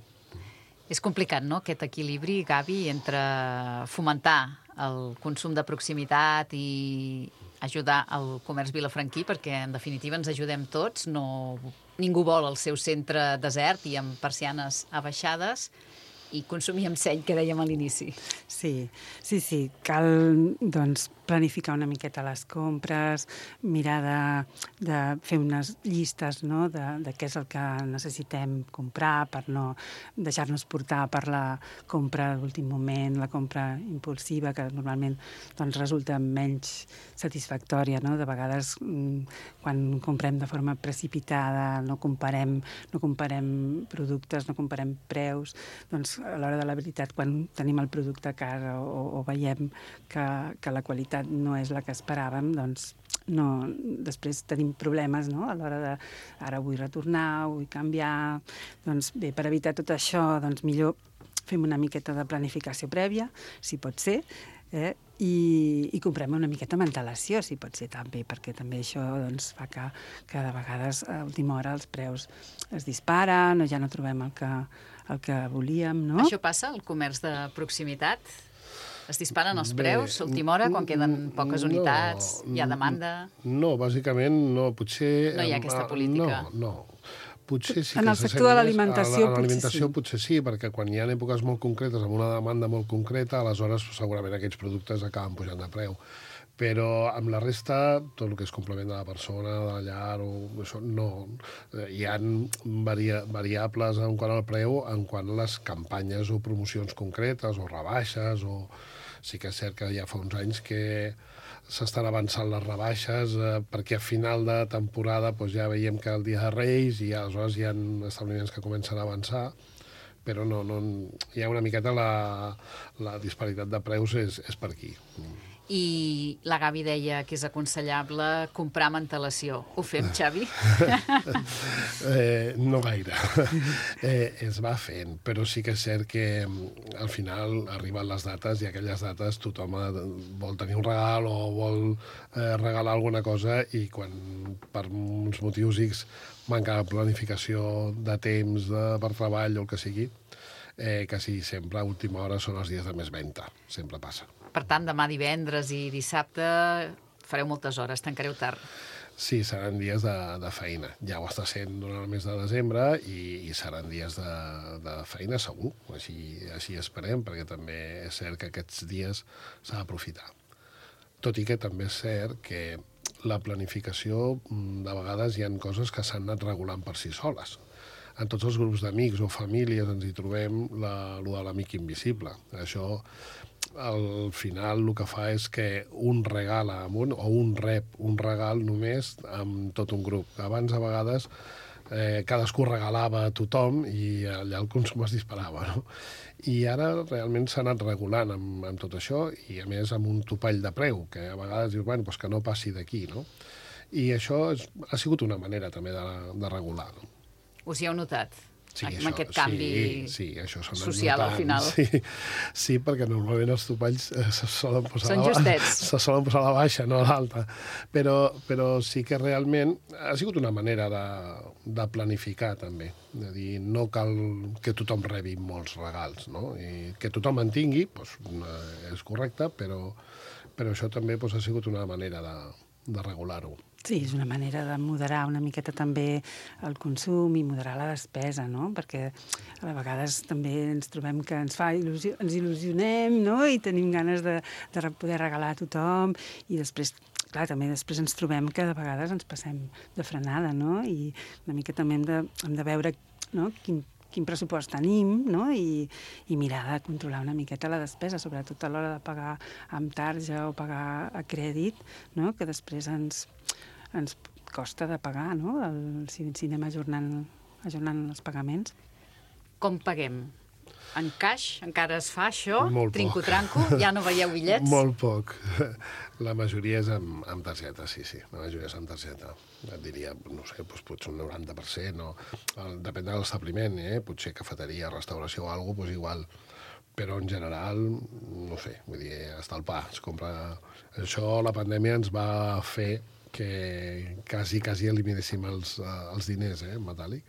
És complicat, no?, aquest equilibri, Gavi, entre fomentar el consum de proximitat i ajudar al comerç vilafranquí, perquè en definitiva ens ajudem tots. No, ningú vol el seu centre desert i amb persianes abaixades, i consumir amb seny, que dèiem a l'inici. Sí, sí, sí. Cal, doncs, planificar una miqueta les compres, mirar de, de fer unes llistes, no?, de, de què és el que necessitem comprar per no deixar-nos portar per la compra d'últim moment, la compra impulsiva, que normalment doncs, resulta menys satisfactòria, no? De vegades, quan comprem de forma precipitada, no comparem, no comparem productes, no comparem preus, doncs a l'hora de la veritat, quan tenim el producte a casa o, o veiem que, que la qualitat no és la que esperàvem, doncs no, després tenim problemes, no?, a l'hora de ara vull retornar, vull canviar. Doncs bé, per evitar tot això, doncs millor fem una miqueta de planificació prèvia, si pot ser, eh? I, i comprem una miqueta amb antelació, si pot ser també, perquè també això doncs, fa que, que de vegades a última hora els preus es disparen o ja no trobem el que, el que volíem, no? Això passa al comerç de proximitat? Es disparen els preus a última hora quan queden poques unitats, no, hi ha demanda? No, bàsicament no, potser... No hi ha aquesta política? No, no. Potser sí en que el sector de l'alimentació, potser, l'alimentació sí. potser sí, perquè quan hi ha èpoques molt concretes amb una demanda molt concreta, aleshores segurament aquests productes acaben pujant de preu. Però amb la resta, tot el que és complement de la persona, de la llar, o això, no. Hi ha varia, variables en quant al preu, en quant a les campanyes o promocions concretes, o rebaixes, o... Sí que és cert que ja fa uns anys que s'estan avançant les rebaixes, eh, perquè a final de temporada doncs, ja veiem que el dia de Reis i aleshores hi ha establiments que comencen a avançar, però no, no, hi ha una miqueta la, la disparitat de preus és, és per aquí. I la Gavi deia que és aconsellable comprar amb antelació. Ho fem, Xavi? eh, no gaire. Eh, es va fent, però sí que és cert que al final arriben les dates i aquelles dates tothom vol tenir un regal o vol eh, regalar alguna cosa i quan per uns motius X manca de planificació de temps de, per treball o el que sigui, eh, quasi sempre a última hora són els dies de més venda. Sempre passa. Per tant, demà divendres i dissabte fareu moltes hores, tancareu tard. Sí, seran dies de, de feina. Ja ho està sent durant el mes de desembre i, i seran dies de, de feina segur. Així, així esperem, perquè també és cert que aquests dies s'ha d'aprofitar. Tot i que també és cert que la planificació, de vegades hi ha coses que s'han anat regulant per si soles. En tots els grups d'amics o famílies ens hi trobem la, lo de l'amic invisible. Això, al final, el que fa és que un regala amb un, o un rep un regal només amb tot un grup. Abans, a vegades, eh, cadascú regalava a tothom i allà el consum es disparava, no? I ara realment s'ha anat regulant amb, amb tot això i, a més, amb un topall de preu, que a vegades dius, bueno, doncs que no passi d'aquí, no? I això és, ha sigut una manera també de, de regular, no? Us hi heu notat? Sí, amb això, aquest canvi sí, sí, això social al final. Sí, sí, perquè normalment els topalls eh, se solen posar, Són a la, justets. se solen posar a la baixa, no a l'alta. Però, però sí que realment ha sigut una manera de, de planificar, també. De dir, no cal que tothom rebi molts regals, no? I que tothom en tingui, doncs, és correcte, però, però això també doncs, ha sigut una manera de, de regular-ho. Sí, és una manera de moderar una miqueta també el consum i moderar la despesa, no? Perquè a vegades també ens trobem que ens fa il·lusió, ens il·lusionem, no? I tenim ganes de, de poder regalar a tothom i després, clar, també després ens trobem que de vegades ens passem de frenada, no? I una mica també hem de, hem de veure, no? quin quin pressupost tenim, no? I, i mirar de controlar una miqueta la despesa, sobretot a l'hora de pagar amb tarja o pagar a crèdit, no? Que després ens, ens costa de pagar, no? El, si, si anem ajornant, ajornant els pagaments. Com paguem? En caix? Encara es fa això? Molt Trinco-tranco? Ja no veieu bitllets? Molt poc. La majoria és amb, amb targeta, sí, sí. La majoria és amb targeta. Et diria, no sé, doncs potser un noranta per cent, o depèn de l'establiment, eh? Potser cafeteria, restauració o alguna cosa, doncs igual. Però en general, no sé, vull dir, està al pa. Es compra... Això, la pandèmia ens va fer que quasi, quasi eliminéssim els, els diners, eh, en metàl·lic.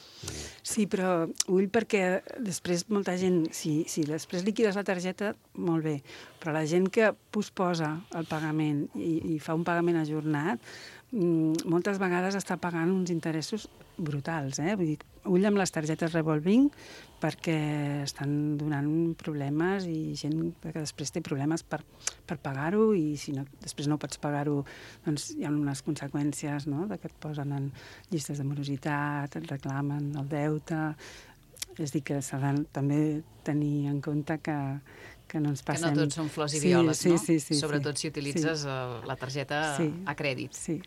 Sí, però ull perquè després molta gent, si, si després liquides la targeta, molt bé, però la gent que posposa el pagament i, i fa un pagament ajornat, moltes vegades està pagant uns interessos brutals, eh? Vull dir, ull amb les targetes revolving perquè estan donant problemes i gent que després té problemes per, per pagar-ho i si no, després no pots pagar-ho, doncs hi ha unes conseqüències, no?, de que et posen en llistes de morositat, et reclamen el deute. És dir, que s'ha de també tenir en compte que que no ens passem... Que no tots són flors i violes, sí, no? Sí, sí, sí. Sobretot sí. si utilitzes sí. la targeta sí. a crèdit. Sí.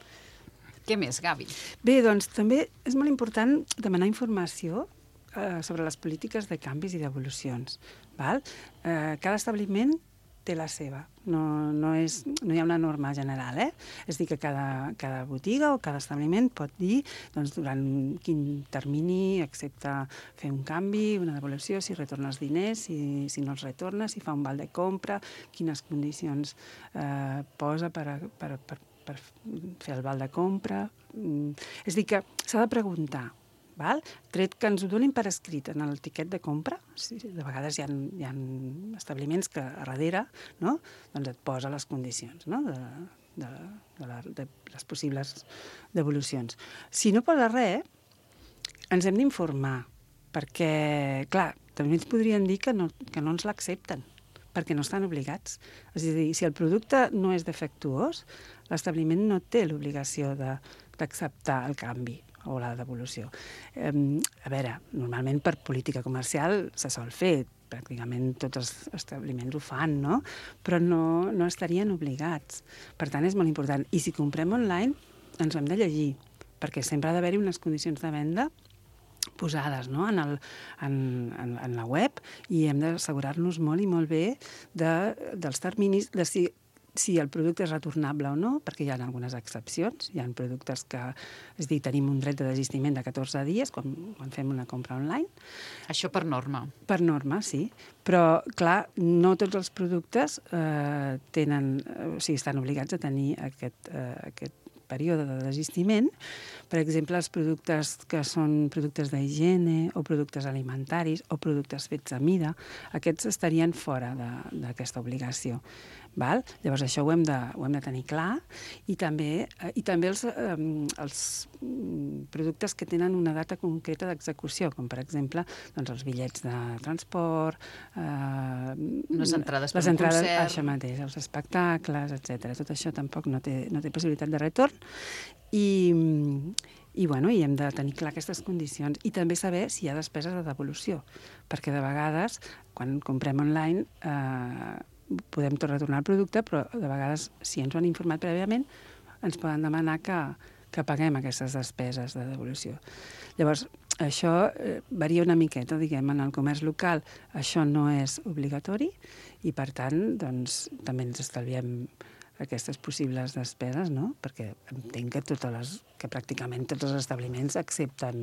Què més, Gavi? Bé, doncs també és molt important demanar informació eh, sobre les polítiques de canvis i devolucions. Val? Eh, cada establiment té la seva. No, no, és, no hi ha una norma general, eh? És dir, que cada, cada botiga o cada establiment pot dir doncs, durant quin termini accepta fer un canvi, una devolució, si retorna els diners, si, si no els retorna, si fa un val de compra, quines condicions eh, posa per, a, per, per, per fer el val de compra. Mm. És dir, que s'ha de preguntar, val? Tret que ens ho donin per escrit en el tiquet de compra. Sí, de vegades hi ha, hi ha establiments que a darrere, no?, doncs et posa les condicions, no?, de, de, de, la, de les possibles devolucions. Si no posa res, ens hem d'informar, perquè, clar, també ens podrien dir que no, que no ens l'accepten, perquè no estan obligats. És a dir, si el producte no és defectuós, l'establiment no té l'obligació de, d'acceptar el canvi o la devolució. Eh, a veure, normalment per política comercial se sol fer, pràcticament tots els establiments ho fan, no? Però no, no estarien obligats. Per tant, és molt important. I si comprem online, ens hem de llegir, perquè sempre ha d'haver-hi unes condicions de venda posades, no?, en, el, en, en, en la web, i hem d'assegurar-nos molt i molt bé de, dels terminis, de si si el producte és retornable o no, perquè hi ha algunes excepcions. Hi ha productes que, és dir, tenim un dret de desistiment de catorze dies quan, quan fem una compra online. Això per norma? Per norma, sí. Però, clar, no tots els productes eh, tenen, o sigui, estan obligats a tenir aquest, eh, aquest període de desistiment, Per exemple, els productes que són productes d'higiene o productes alimentaris o productes fets a mida, aquests estarien fora d'aquesta obligació. Val? Llavors, això ho hem de, ho hem de tenir clar. I també, i també els, eh, els productes que tenen una data concreta d'execució, com per exemple doncs, els bitllets de transport, eh, les entrades per les un entrades, concert, això mateix, els espectacles, etcètera. Tot això tampoc no té, no té possibilitat de retorn. I, i, bueno, i hem de tenir clar aquestes condicions. I també saber si hi ha despeses de devolució, perquè de vegades, quan comprem online, eh, podem retornar el producte, però de vegades, si ens ho han informat prèviament, ens poden demanar que, que paguem aquestes despeses de devolució. Llavors, això eh, varia una miqueta, diguem, en el comerç local això no és obligatori i, per tant, doncs, també ens estalviem aquestes possibles despeses, no? Perquè entenc que, totes les, que pràcticament tots els establiments accepten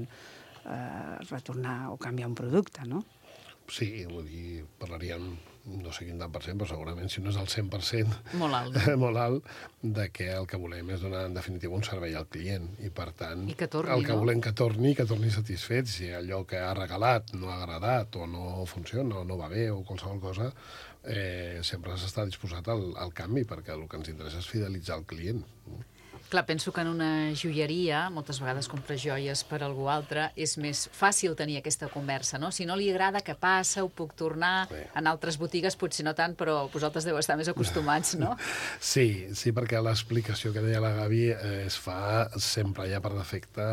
eh, retornar o canviar un producte, no? Sí, vull dir, parlaríem no sé quin tant per cent, però segurament si no és el cent per cent molt alt, molt alt, de que el que volem és donar en definitiva un servei al client i per tant I que torni, el que no? volem que torni, que torni satisfet, si allò que ha regalat no ha agradat o no funciona o no va bé o qualsevol cosa, eh, sempre s'està disposat al, al canvi perquè el que ens interessa és fidelitzar el client. Clar, penso que en una joieria, moltes vegades compres joies per a algú altre, és més fàcil tenir aquesta conversa, no? Si no li agrada, què passa? Ho puc tornar? Bé. En altres botigues potser no tant, però vosaltres deu estar més acostumats, no? Sí, sí, perquè l'explicació que deia la Gavi eh, es fa sempre ja per defecte,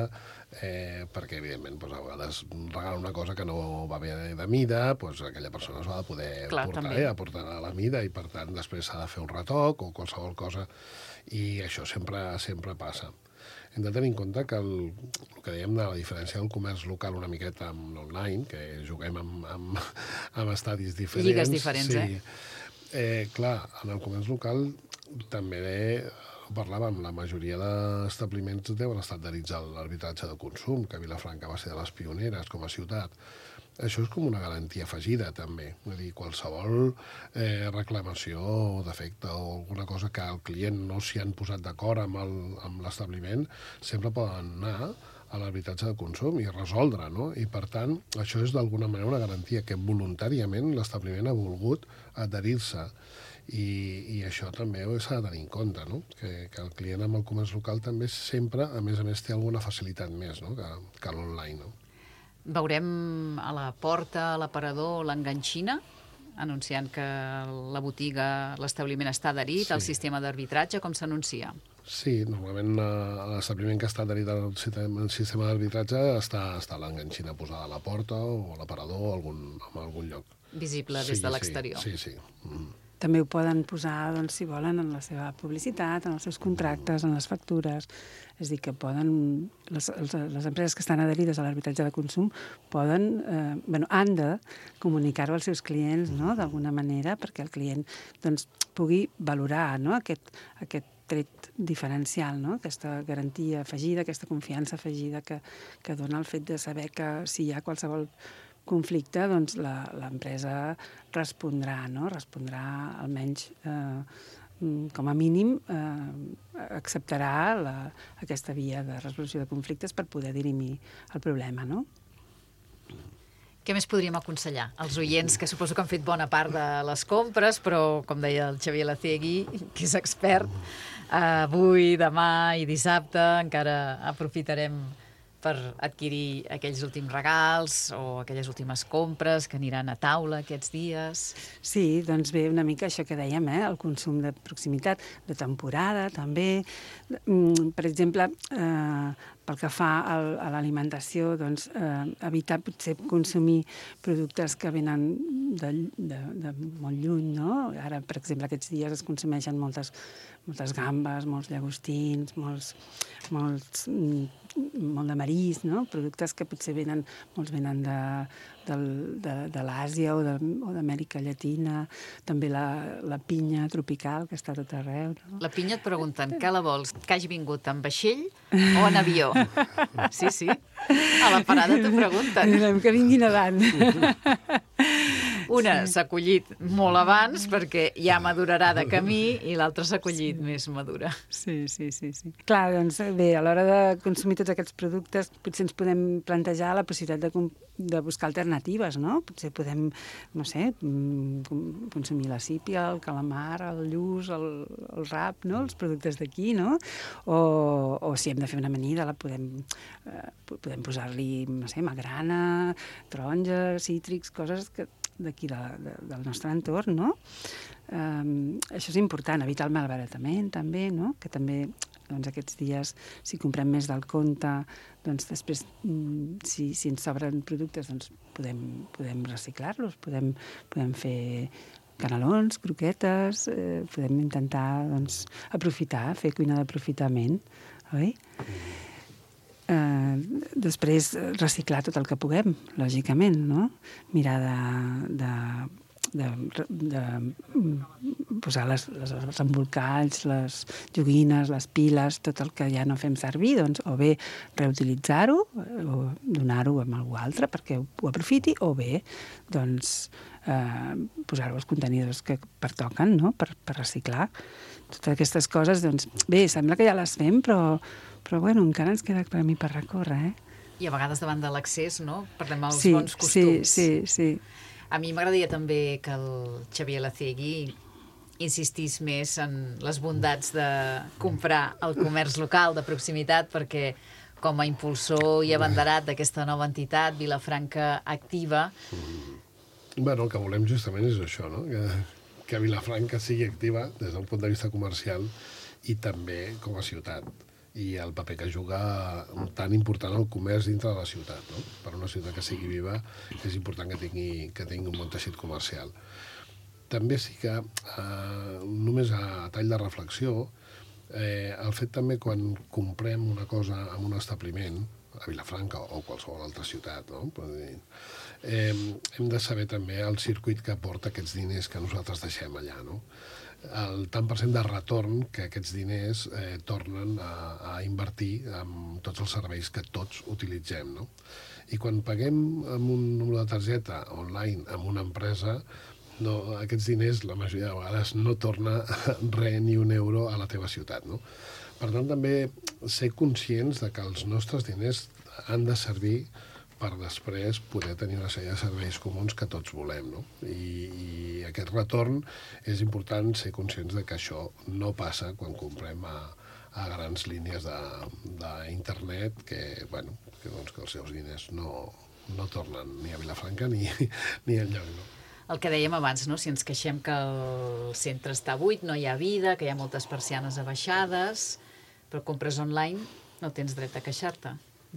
eh, perquè, evidentment, doncs, a vegades regala una cosa que no va bé de mida, doncs aquella persona es va de poder Clar, portar, eh, portar a la mida i, per tant, després s'ha de fer un retoc o qualsevol cosa. I això sempre sempre passa. Hem de tenir en compte que el, el que dèiem de la diferència del comerç local una miqueta amb l'online, que juguem amb, amb, amb estadis diferents. Lligues diferents, sí. eh? eh? Clar, en el comerç local també parlàvem, la majoria d'establiments deuen estar adherits a l'arbitratge de consum, que Vilafranca va ser de les pioneres com a ciutat. Això és com una garantia afegida, també. Vull dir, qualsevol eh, reclamació o defecte o alguna cosa que el client no s'hi han posat d'acord amb, el, amb l'establiment, sempre poden anar a l'arbitratge de consum i resoldre, no? I, per tant, això és d'alguna manera una garantia que voluntàriament l'establiment ha volgut adherir-se. I, i això també s'ha de tenir en compte, no? Que, que el client amb el comerç local també sempre, a més a més, té alguna facilitat més, no? que, que l'online, no? Veurem a la porta, a l'aparador, l'enganxina, anunciant que la botiga, l'establiment està adherit sí. al sistema d'arbitratge, com s'anuncia? Sí, normalment l'establiment que està adherit al sistema d'arbitratge està, està l'enganxina posada a la porta o a l'aparador o algun, en algun lloc. Visible des sí, de l'exterior. Sí, sí. sí. Mm. També ho poden posar, doncs, si volen, en la seva publicitat, en els seus contractes, en les factures. És a dir, que poden... Les, les empreses que estan adherides a l'arbitratge de consum poden, eh, bueno, han de comunicar-ho als seus clients, no?, d'alguna manera, perquè el client doncs, pugui valorar, no?, aquest, aquest tret diferencial, no?, aquesta garantia afegida, aquesta confiança afegida que, que dona el fet de saber que si hi ha qualsevol conflicte, doncs l'empresa respondrà, no? Respondrà almenys, eh, com a mínim, eh, acceptarà la, aquesta via de resolució de conflictes per poder dirimir el problema, no? Què més podríem aconsellar als oients, que suposo que han fet bona part de les compres, però, com deia el Xavier Lacegui, que és expert, avui, demà i dissabte encara aprofitarem per adquirir aquells últims regals o aquelles últimes compres que aniran a taula aquests dies. Sí, doncs bé, una mica això que dèiem, eh? El consum de proximitat, de temporada, també. Per exemple, eh, pel que fa a l'alimentació, doncs, eh, evitar potser consumir productes que venen de, de, de molt lluny, no? Ara, per exemple, aquests dies es consumeixen moltes, moltes gambes, molts llagostins, molts, molts, molt de marís, no? Productes que potser venen, molts venen de, de, de, de l'Àsia o d'Amèrica Llatina, també la, la pinya tropical, que està a tot arreu. No? La pinya et pregunten, què la vols? Que hagi vingut en vaixell o en avió? Sí, sí. A la parada t'ho pregunten. Que vingui nedant. Una Sí. s'ha collit molt abans perquè ja madurarà de camí i l'altra s'ha collit sí. més madura. Sí, sí, sí, sí. Clar, doncs bé, a l'hora de consumir tots aquests productes potser ens podem plantejar la possibilitat de, de buscar alternatives, no? Potser podem, no sé, consumir la sípia, el calamar, el lluç, el, el rap, no? Els productes d'aquí, no? O, o si hem de fer una amanida, la podem, eh, podem posar-li, no sé, magrana, taronja, cítrics, coses que d'aquí de, de, del nostre entorn, no? Um, això és important, evitar el malbaratament també, no? Que també doncs, aquests dies, si comprem més del compte, doncs després, si, si ens sobren productes, doncs podem, podem reciclar-los, podem, podem fer canelons, croquetes, eh, podem intentar doncs, aprofitar, fer cuina d'aprofitament, oi? Eh, després reciclar tot el que puguem, lògicament, no? Mirar de, de, de, de posar les, les, els embolcalls, les joguines, les piles, tot el que ja no fem servir, doncs, o bé reutilitzar-ho, o donar-ho a algú altre perquè ho aprofiti, o bé doncs, eh, posar-ho als contenidors que pertoquen, no? per, per reciclar. Totes aquestes coses, doncs, bé, sembla que ja les fem, però Però, bueno, encara ens queda per a mi per recórrer, eh? I a vegades davant de l'accés, no? Parlem dels sí, bons costums. Sí, sí, sí. A mi m'agradaria també que el Xavier Lacegui insistís més en les bondats de comprar el comerç local de proximitat, perquè com a impulsor i abanderat d'aquesta nova entitat, Vilafranca Activa... Bueno, el que volem justament és això, no? Que, que Vilafranca sigui activa des d'un punt de vista comercial i també com a ciutat. I el paper que juga tan important el comerç dintre de la ciutat, no? Per una ciutat que sigui viva és important que tingui, que tingui un bon teixit comercial. També sí que, eh, només a tall de reflexió, eh, el fet també quan comprem una cosa en un establiment, a Vilafranca o qualsevol altra ciutat, no? eh, hem de saber també el circuit que aporta aquests diners que nosaltres deixem allà, no? El tant per cent de retorn que aquests diners eh, tornen a, a invertir en tots els serveis que tots utilitzem, no? I quan paguem amb un número de targeta online amb una empresa, no, aquests diners la majoria de vegades no torna res ni un euro a la teva ciutat, no? Per tant, també ser conscients de que els nostres diners han de servir per després poder tenir una sèrie de serveis comuns que tots volem, no? I, i aquest retorn és important ser conscients de que això no passa quan comprem a, a grans línies d'internet que, bueno, que, doncs, que els seus diners no, no tornen ni a Vilafranca ni, ni enlloc, no? El que dèiem abans, no? Si ens queixem que el centre està buit, no hi ha vida, que hi ha moltes persianes abaixades, però compres online, no tens dret a queixar-te.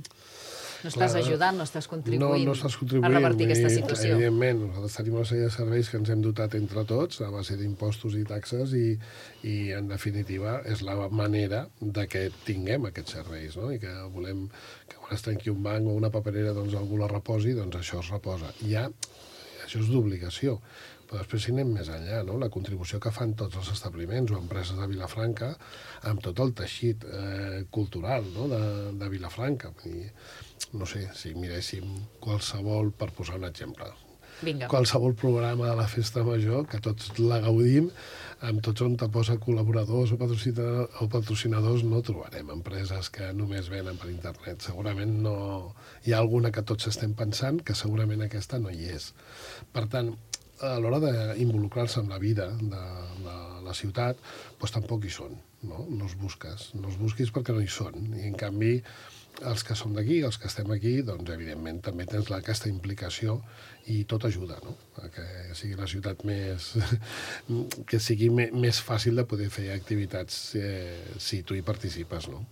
No estàs ajudant, no estàs contribuint, no, no estàs contribuint a revertir aquesta situació. Evidentment, nosaltres tenim una sèrie de serveis que ens hem dotat entre tots a base d'impostos i taxes i, i, en definitiva, és la manera de que tinguem aquests serveis, no? I que volem que quan es trenqui un banc o una paperera, doncs algú la reposi, doncs això es reposa. Ja, això és d'obligació. Però després si anem més enllà, no? La contribució que fan tots els establiments o empreses de Vilafranca amb tot el teixit eh, cultural, no? de, de Vilafranca. I, no sé, si miréssim qualsevol, per posar un exemple, Vinga. Qualsevol programa de la festa major, que tots la gaudim, amb tots on te posa col·laboradors o patrocinadors, o patrocinadors no trobarem empreses que només venen per internet. Segurament no... Hi ha alguna que tots estem pensant, que segurament aquesta no hi és. Per tant, a l'hora d'involucrar-se en la vida de, de la ciutat, doncs tampoc hi són, no? No els busques. No els busquis perquè no hi són. I, en canvi, els que som d'aquí, els que estem aquí, doncs, evidentment, també tens la, aquesta implicació i tot ajuda, no? A que sigui la ciutat més... que sigui me, més fàcil de poder fer activitats eh, si tu hi participes, no?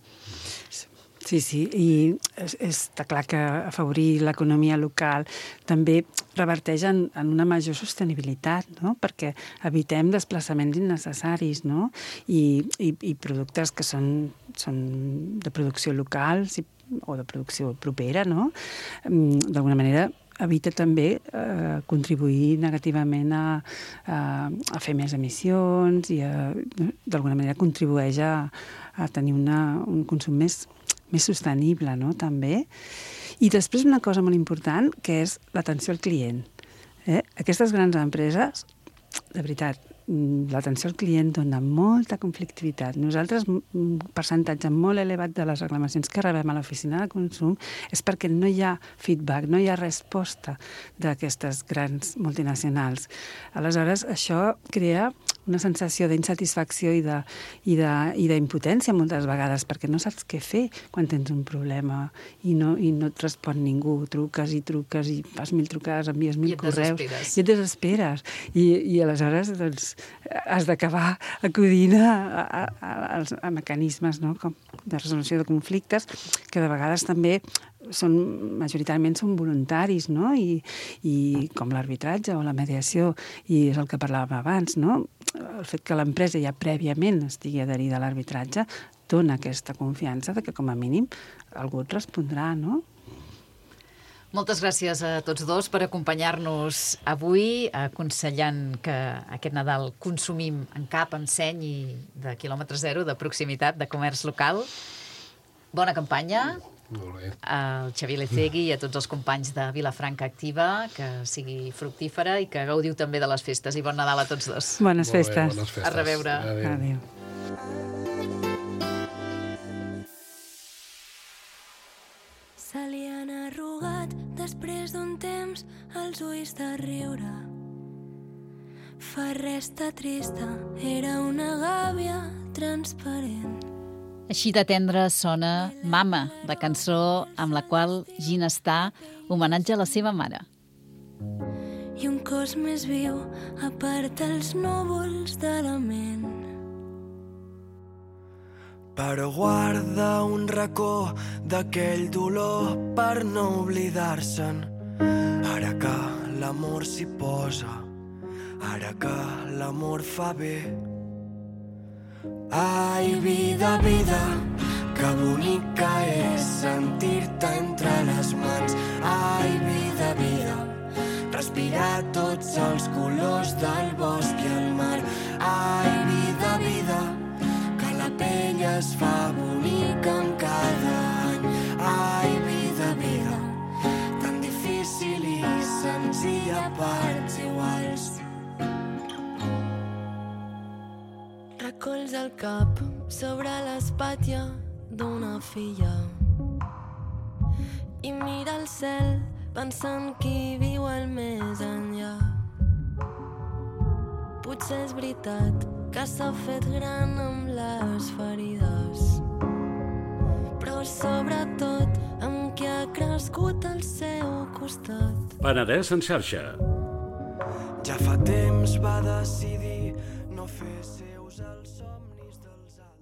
Sí, sí, i és, està clar que afavorir l'economia local també reverteix en, en una major sostenibilitat, no? Perquè evitem desplaçaments innecessaris, no? I, i, i productes que són, són de producció local si, o de producció propera, no? D'alguna manera evita també eh, contribuir negativament a, a, a fer més emissions i d'alguna manera contribueix a, a tenir una, un consum més més sostenible, no?, també. I després una cosa molt important, que és l'atenció al client. Eh? aquestes grans empreses, de veritat, l'atenció al client dona molta conflictivitat. Nosaltres, un percentatge molt elevat de les reclamacions que rebem a l'oficina de consum és perquè no hi ha feedback, no hi ha resposta d'aquestes grans multinacionals. Aleshores, això crea una sensació d'insatisfacció i de, i de, i d'impotència moltes vegades, perquè no saps què fer quan tens un problema i no, i no et respon ningú. Truques i truques i fas mil trucades, envies mil correus. I et desesperes. I, i aleshores, doncs, has d'acabar acudint a, a, a, a mecanismes, no?, com de resolució de conflictes, que de vegades també són, majoritàriament són voluntaris, no?, I, i com l'arbitratge o la mediació, i és el que parlàvem abans, no?, el fet que l'empresa ja prèviament estigui adherida a l'arbitratge dona aquesta confiança de que, com a mínim, algú et respondrà, no? Moltes gràcies a tots dos per acompanyar-nos avui, aconsellant que aquest Nadal consumim en cap, en seny i de quilòmetre zero, de proximitat, de comerç local. Bona campanya. Molt bé. Al Xavier Lecegui i a tots els companys de Vilafranca Activa, que sigui fructífera i que gaudiu també de les festes. I bon Nadal a tots dos. Bones festes. Molt bé, bones festes. A reveure. Adéu. Adéu. Se li han arrugat després d'un temps els ulls de riure. Fa resta trista, era una gàbia transparent. Així de tendre sona Mama, la cançó amb la qual Ginestar homenatja a la seva mare. I un cos més viu aparta els núvols de la ment. Però guarda un racó d'aquell dolor per no oblidar-se'n. Ara que l'amor s'hi posa, ara que l'amor fa bé. Ai, vida, vida, que bonica és sentir-te entre les mans. Ai, vida, vida, respirar tots els colors del bosc i el mar. Ai, vida, vida, la pell es fa bonica en cada any. Ai, vida, vida, tan difícil i senzill a parts iguals. Recolza el cap sobre l'espatlla d'una filla i mira el cel pensant qui viu al més enllà. Potser és veritat que s'ha fet gran amb les ferides, però sobretot amb qui ha crescut al seu costat. Penedès en xarxa. Ja fa temps va decidir